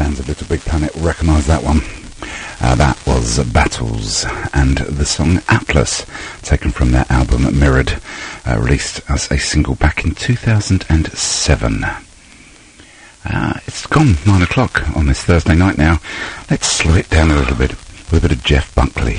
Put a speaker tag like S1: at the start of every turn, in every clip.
S1: fans of Little Big Planet will recognise that one. That was Battles and the song Atlas, taken from their album Mirrored, released as a single back in 2007. It's gone 9 o'clock on this Thursday night now. Let's slow it down a little bit with a bit of Jeff Buckley.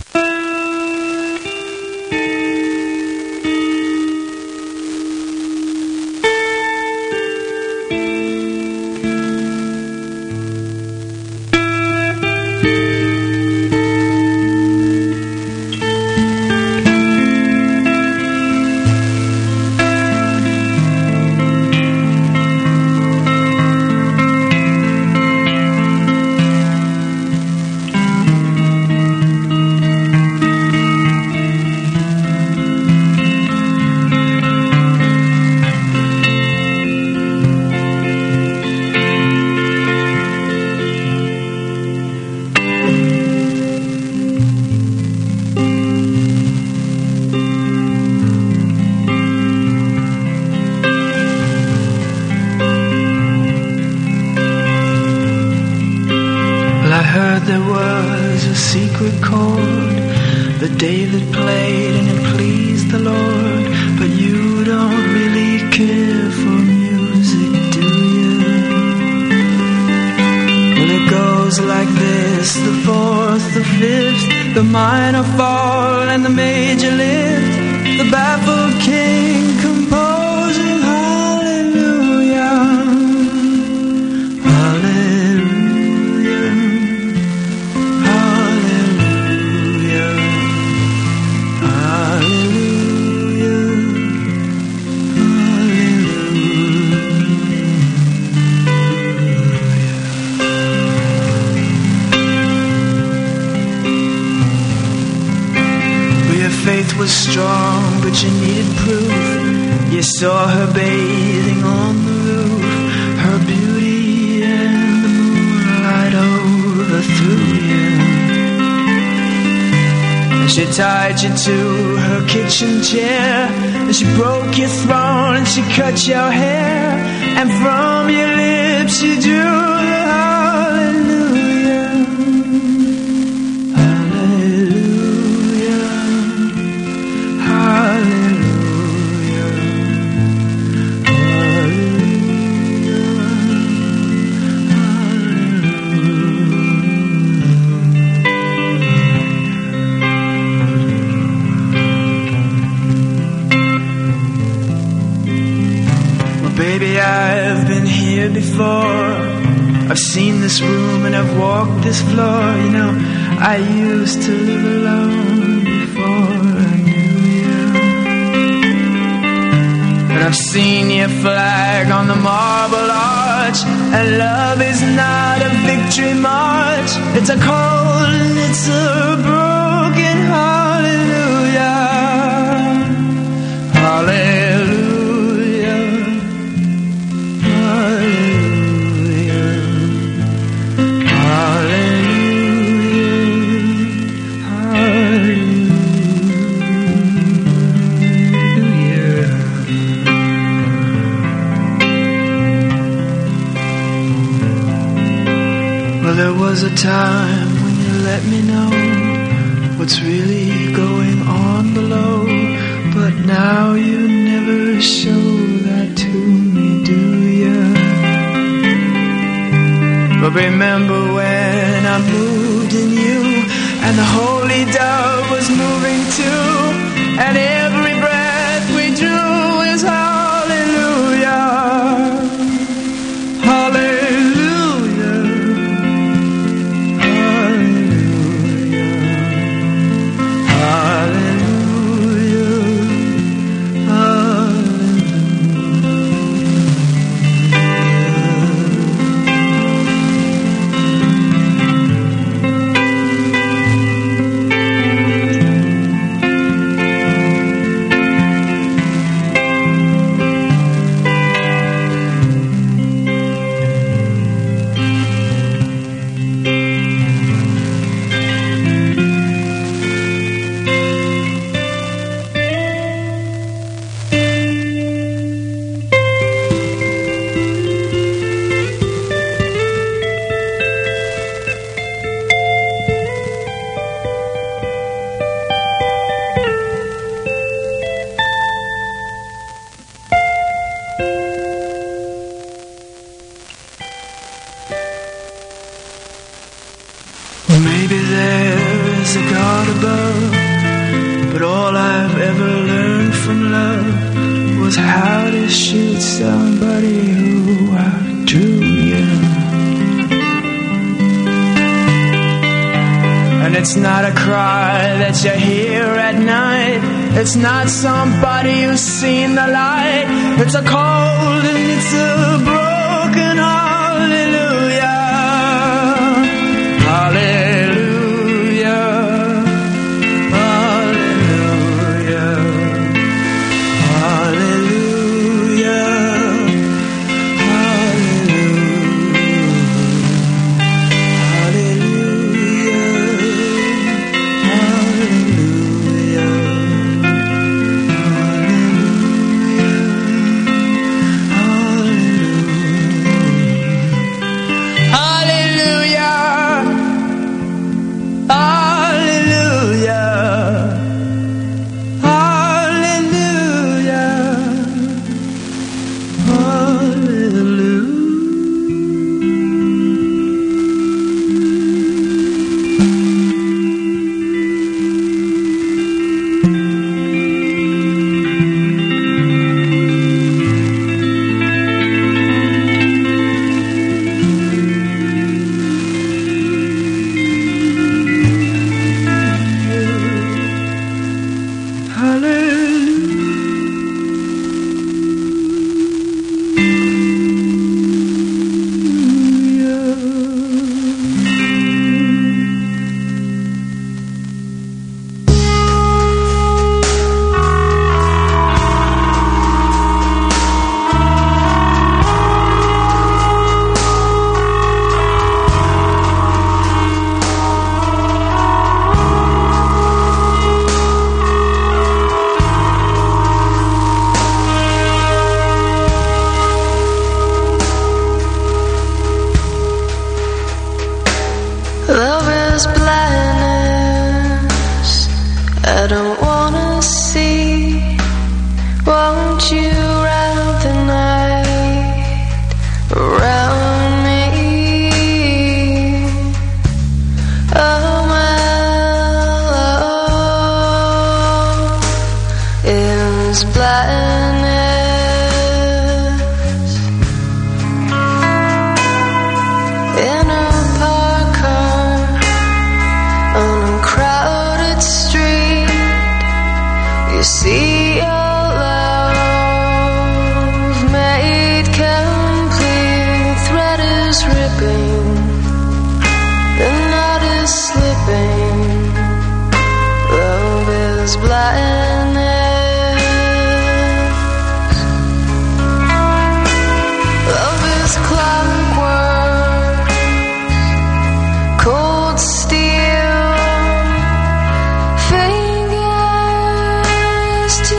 S2: Tied you to her kitchen chair, and she broke your throne and she cut your hair, and from your lips she drew the hallelujah, hallelujah, hallelujah, I've been here before. I've seen this room and I've walked this floor. You know, I used to live alone before I knew you. But I've seen your flag on the marble arch, and love is not a victory march. It's a cold and it's a broken hallelujah, hallelujah. There was a time when you let me know what's really going on below, but now you never show that to me, do you? But remember when I moved in you, and the holy dove was moving too, and every breath we drew is hallelujah, hallelujah. Maybe there's a God above, but all I've ever learned from love was how to shoot somebody who outdrew you. And it's not a cry that you hear at night. It's not somebody who's seen the light. It's a cold and it's a broken hallelujah. Hallelujah. Hallelujah. Hallelujah.
S3: Fingers to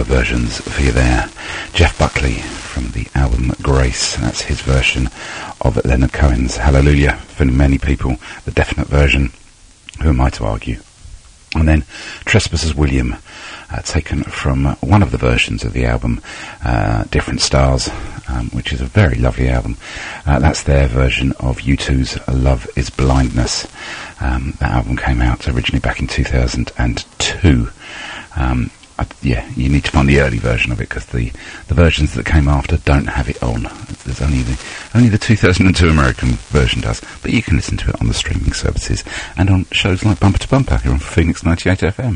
S1: of versions for you there. Jeff Buckley from the album Grace, that's his version of Leonard Cohen's Hallelujah. For many people, the definite version. Who am I to argue? And then Trespassers William, taken from one of the versions of the album, Different Stars, which is a very lovely album. That's their version of U2's Love is Blindness. That album came out originally back in 2002. Yeah, you need to find the early version of it because the versions that came after don't have it on. There's only the 2002 American version does, but you can listen to it on the streaming services and on shows like Bumper to Bumper here on Phoenix 98 FM.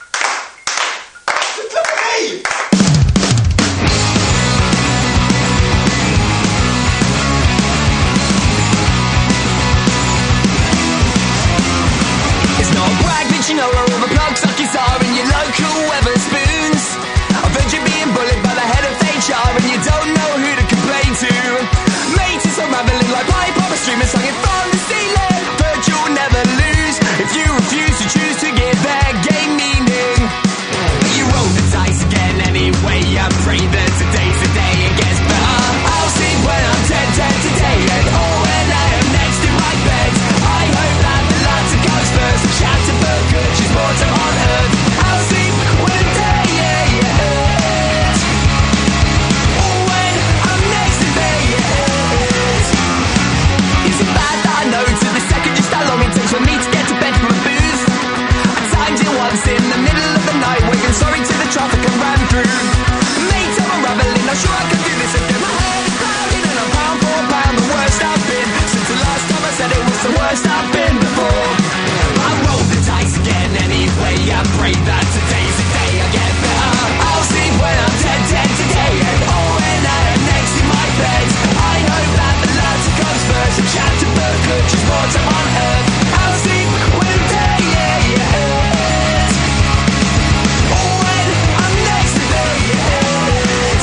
S3: It's not brag, but you know where all the plug suckers are in your local Weatherspoons. I've heard you being bullied by the head of HR and you don't know who to complain to. Mate, it's unraveling like pipe on a stream and sung it from the ceiling. But you'll never lose if you refuse to choose to give their game meaning. But you roll the dice again anyway. I pray that today's the day it gets better. I'll sleep when I'm dead today, and oh, when I am next in my bed, I hope that the latter comes first. Shatter for good, she's more time on earth. I'll sleep when the day ends. Oh, when I'm next to day ends. Is it bad that I know to the second just how long it takes for me to get to bed from a booth? I timed it once in the middle of the night, waving sorry to the traffic I ran through. Mate, I'm unraveling, not sure I can do this again. My head is clouding and I'm pound for pound the worst I've been since the last time I said it was the worst I've been before. I roll the dice again anyway. I pray that today's the day I get better. I'll sleep when I'm dead today, and oh, when I am next in my bed, I hope that the latter comes first. I'm shattered but good, just more time on earth. I'll sleep when the day ends. Oh, when I'm next to day ends.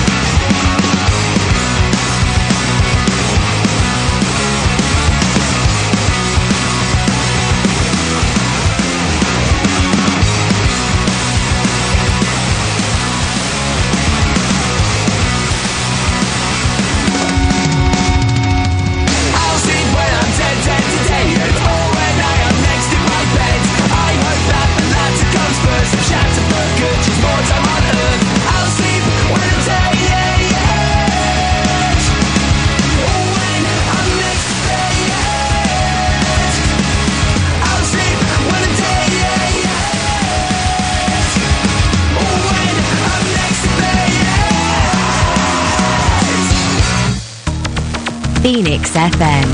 S3: I'll sleep when I'm dead today, and oh, when I am next in my bed, I hope that the latter comes first. I'm shattered but good, just more time on earth. I'll sleep when the day ends. Oh, when I'm next to day ends. I'll sleep when the day ends. Oh, when I'm next to day ends.
S4: Phoenix FM.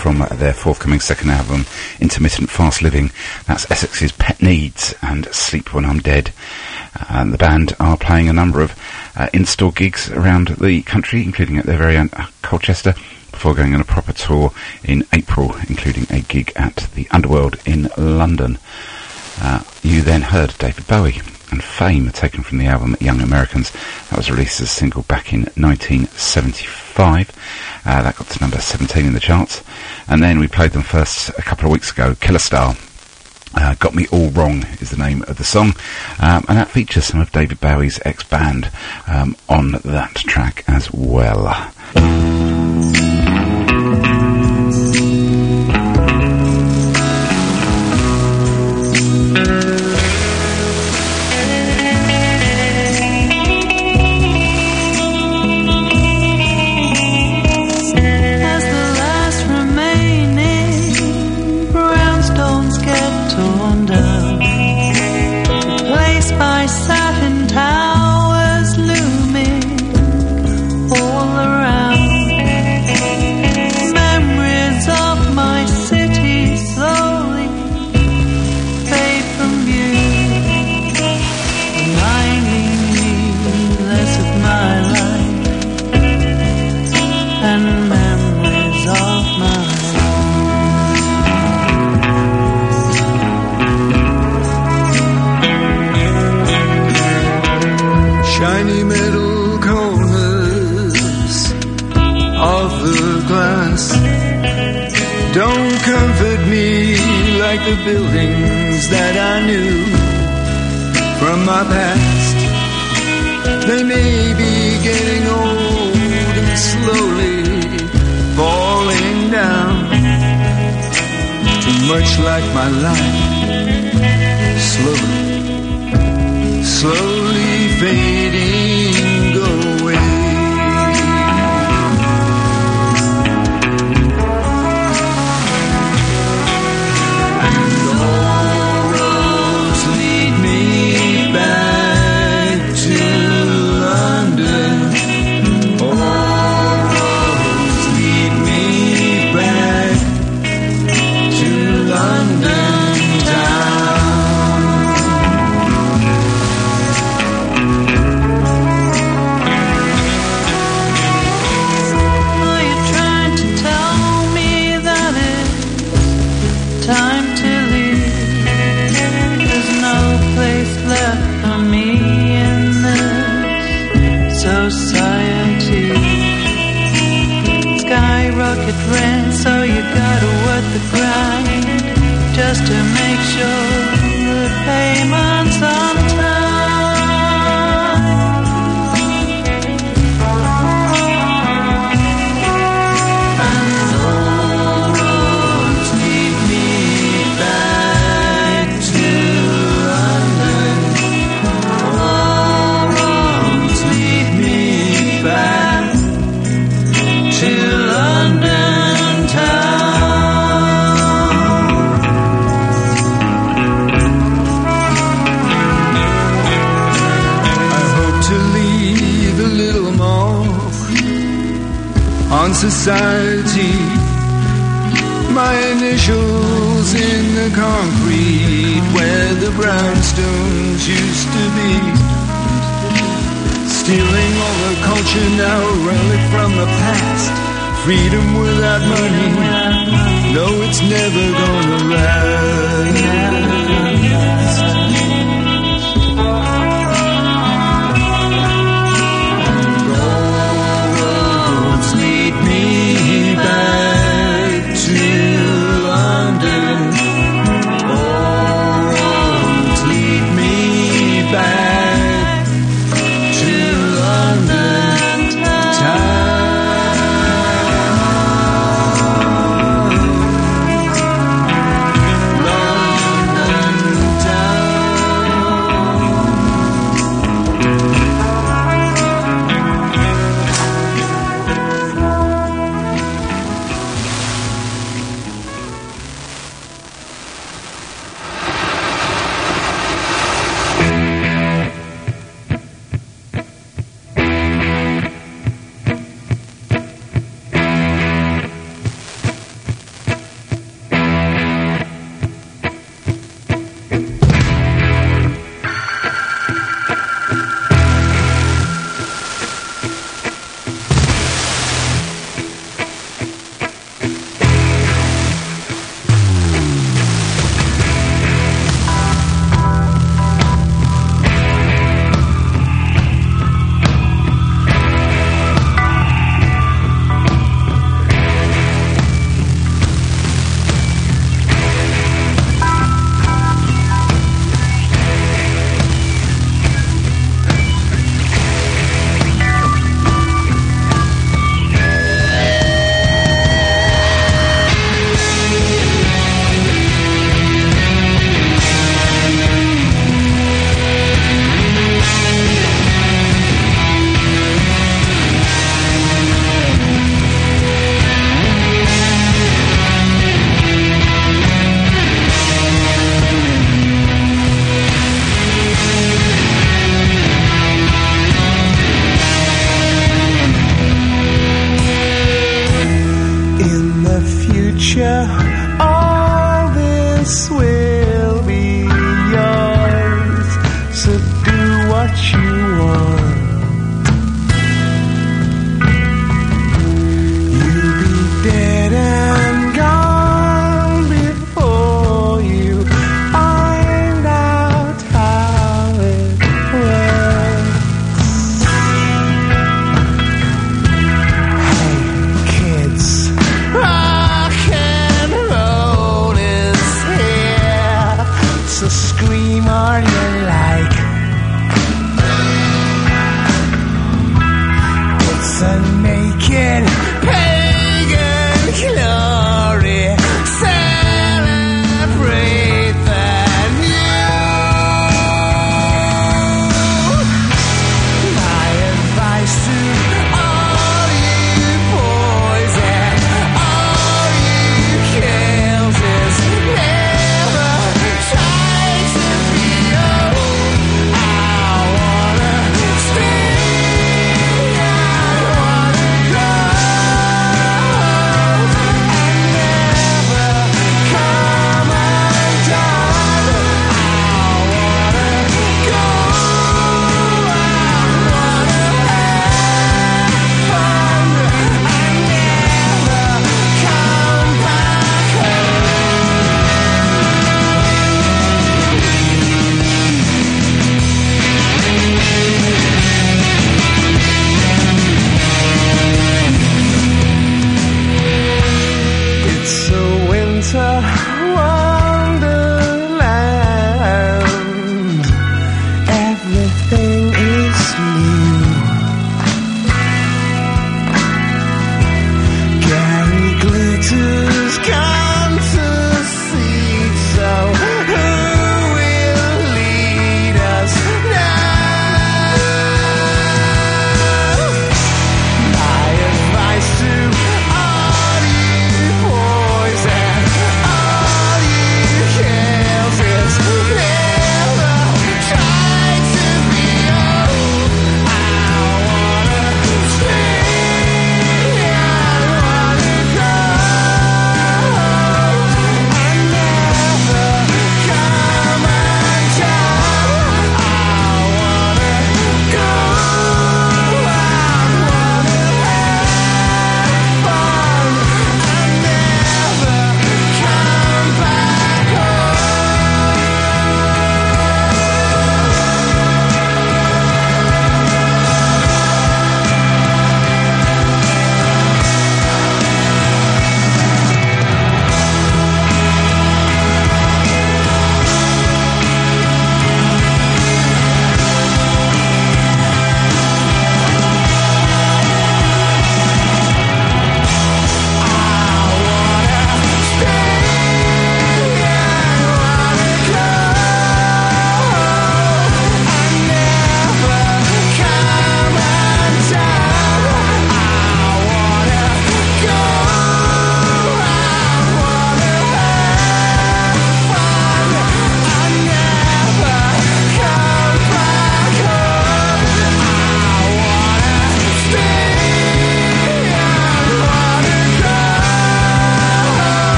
S1: from their forthcoming second album, Intermittent Fast Living. That's Essex's Pet Needs and Sleep When I'm Dead. And the band are playing a number of in-store gigs around the country, including at their very own Colchester, before going on a proper tour in April, including a gig at the Underworld in London. You then heard David Bowie and Fame, taken from the album Young Americans. That was released as a single back in 1975. That got to number 17 in the charts. And then we played them first a couple of weeks ago. Killer Star, Got Me All Wrong is the name of the song. And that features some of David Bowie's ex-band on that track as well.
S2: Satin towers looming all around. Memories of my city slowly fade from view, reminding me less of my life and memories of my shiny metal corners of the glass don't comfort me like the buildings that I knew from my past. They may be getting old and slowly falling down, too much like my life, slowly fading away. And all roads lead me back to London. All roads lead me back to London town. Time to leave. There's no place left for me in this society. Skyrocket rent, so you gotta work the grind just to make sure the payment's on time. On society, my initials in the concrete where the brownstones used to be. Stealing all the culture now, a relic from the past. Freedom without money, no, it's never gonna last. Back to London, all roads lead me back to London town.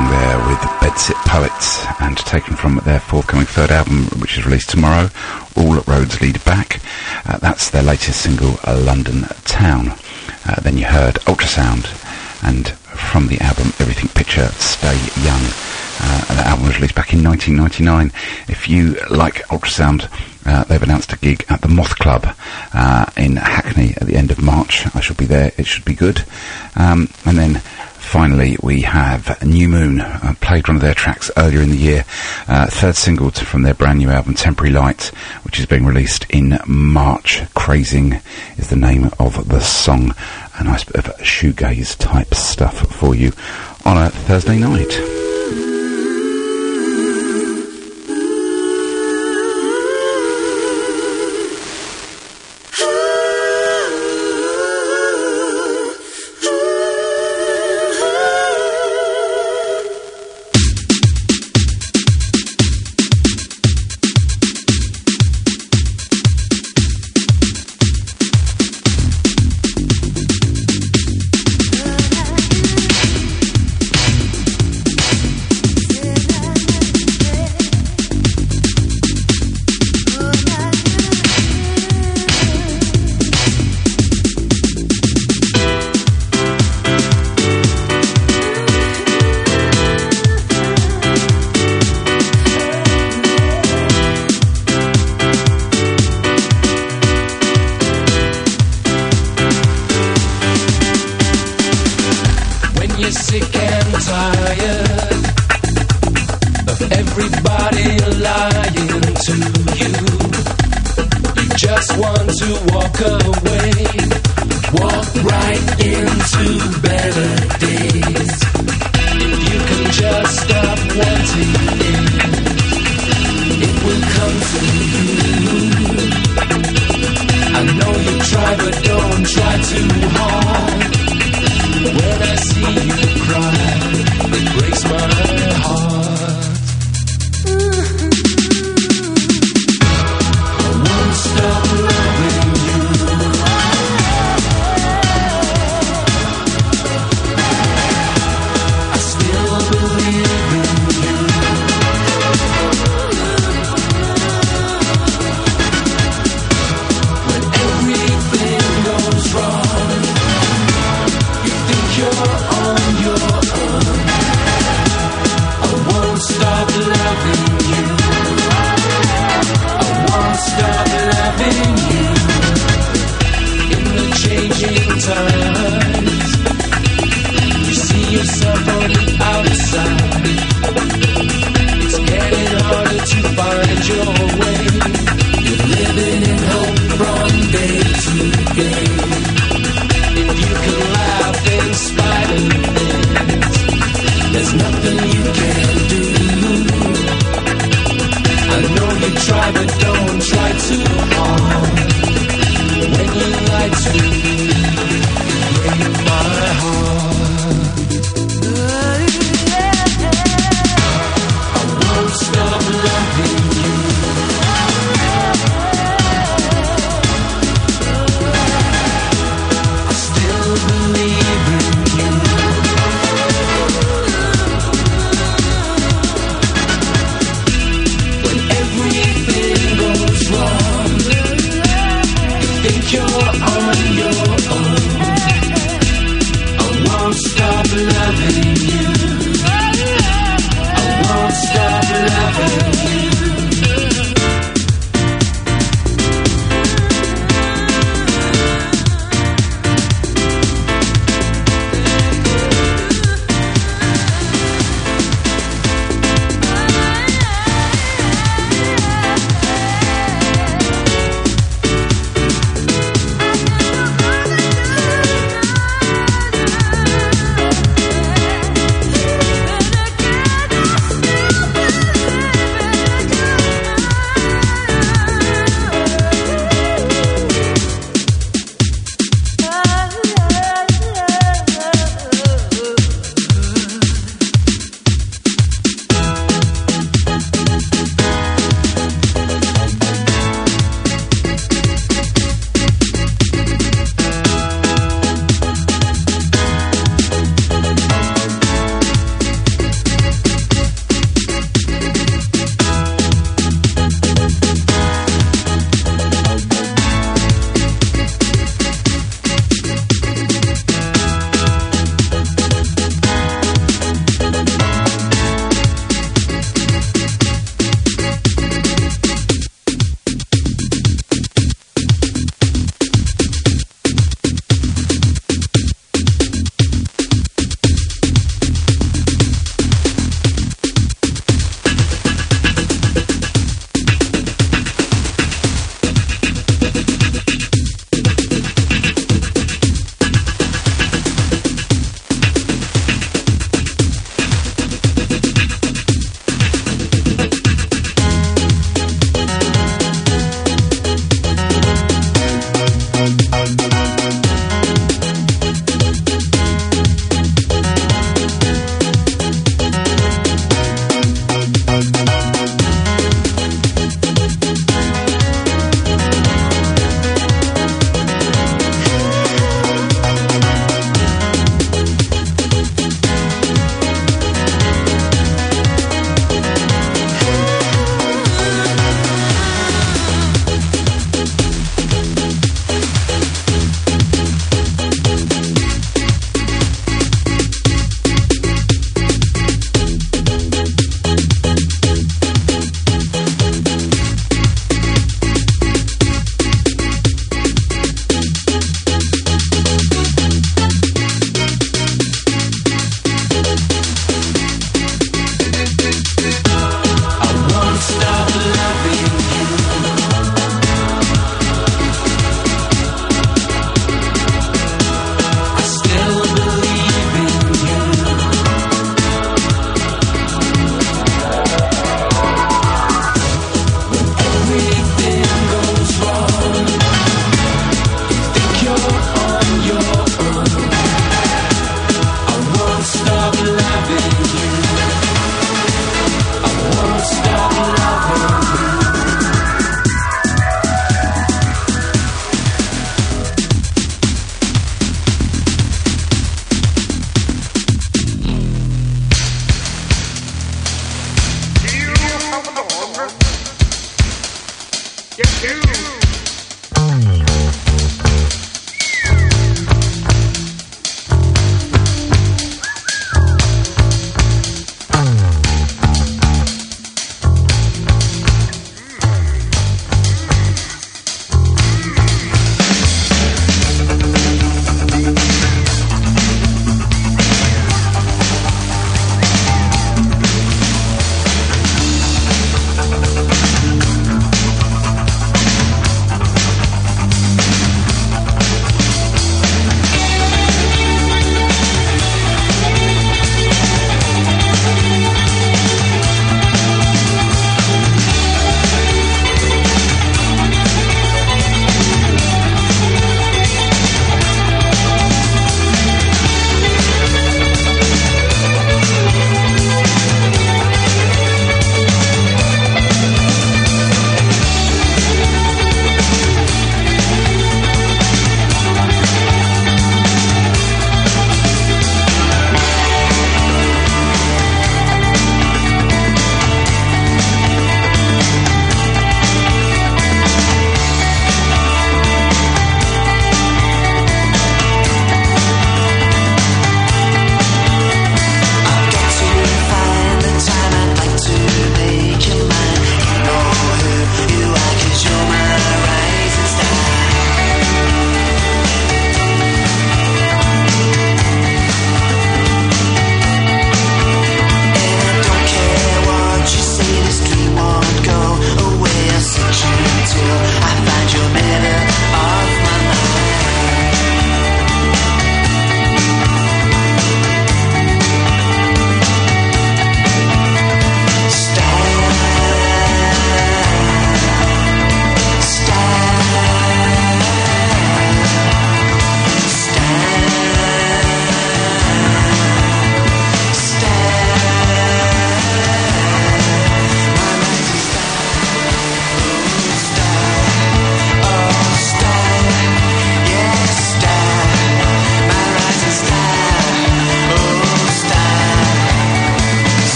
S1: Armstrong there with Bedsit Poets, and taken from their forthcoming third album, which is released tomorrow, All Roads Lead Back. That's their latest single, London Town. Then you heard Ultrasound, and from the album Everything Picture, Stay Young. That album was released back in 1999. If you like Ultrasound, they've announced a gig at the Moth Club in Hackney at the end of March. I shall be there. It should be good. And then finally we have New Moon. Played one of their tracks earlier in the year. Third single from their brand new album Temporary Light, which is being released in March. Crazing is the name of the song. A nice bit of shoegaze type stuff for you on a Thursday night.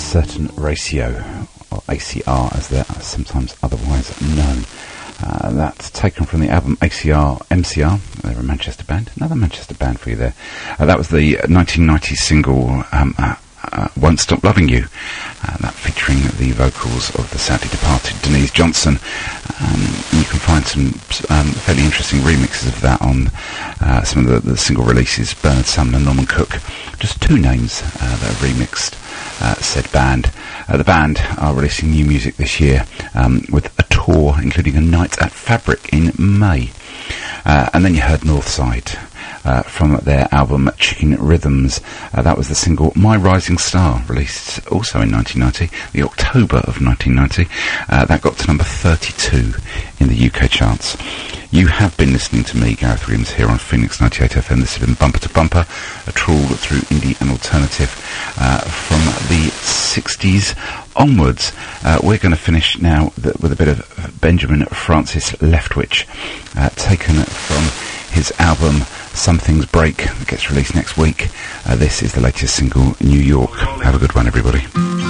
S1: Certain Ratio, or ACR as they're sometimes otherwise known. That's taken from the album MCR. They're a Manchester band. Another Manchester band for you there. That was the 1990 single Won't Stop Loving You. That featuring the vocals of the sadly departed Denise Johnson. You can find some fairly interesting remixes of that on some of the single releases, Bernard Sumner and Norman Cook. Just two names that have remixed said band. The band are releasing new music this year with a tour including a night at Fabric in May. And then you heard Northside from their album Chicken Rhythms. That was the single My Rising Star, released also in 1990, the October of 1990. That got to number 32 in the UK charts. You have been listening to me, Gareth Williams, here on Phoenix 98 FM. This has been Bumper to Bumper, a trawl through indie and alternative from the 60s onwards. We're going to finish now with a bit of Benjamin Francis Leftwich, taken from his album Some Things Break, that gets released next week. This is the latest single, New York. Have a good one, everybody.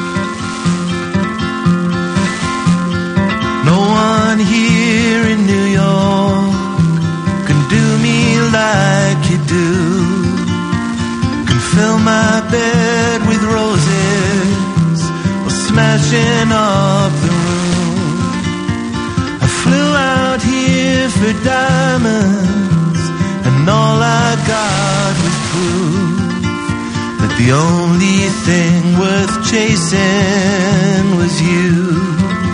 S2: No one here in New York can do me like you do, can fill my bed with roses or smashing up the room. I flew out here for diamonds, and all I got was proof that the only thing worth chasing was you.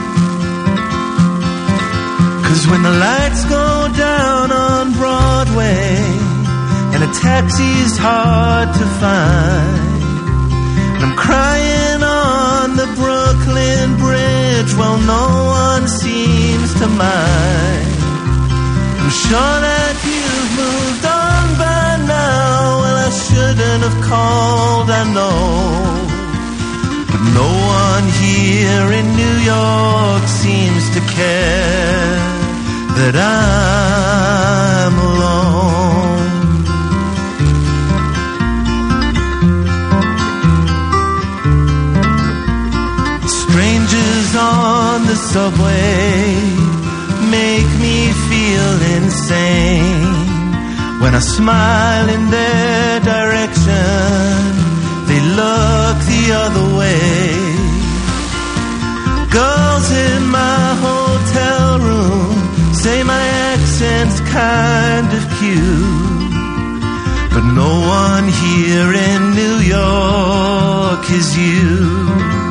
S2: 'Cause when the lights go down on Broadway and a taxi's hard to find, and I'm crying on the Brooklyn Bridge while no one seems to mind, I'm sure that you've moved on by now. Well, I shouldn't have called, I know, but no one here in New York seems to care that I'm alone. Strangers on the subway make me feel insane. When I smile in their direction, they look the other way. Girls in my hotel room say my accent's kind of cute, but no one here in New York is you.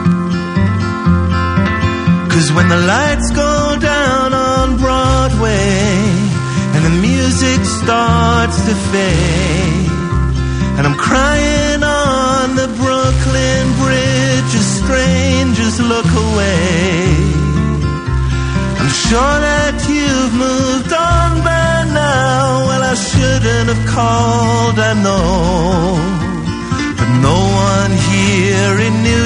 S2: 'Cause when the lights go down on Broadway and the music starts to fade, and I'm crying on the Brooklyn Bridge as strangers look away, I'm sure that you've moved on by now. Well, I shouldn't have called, I know, but no one here in New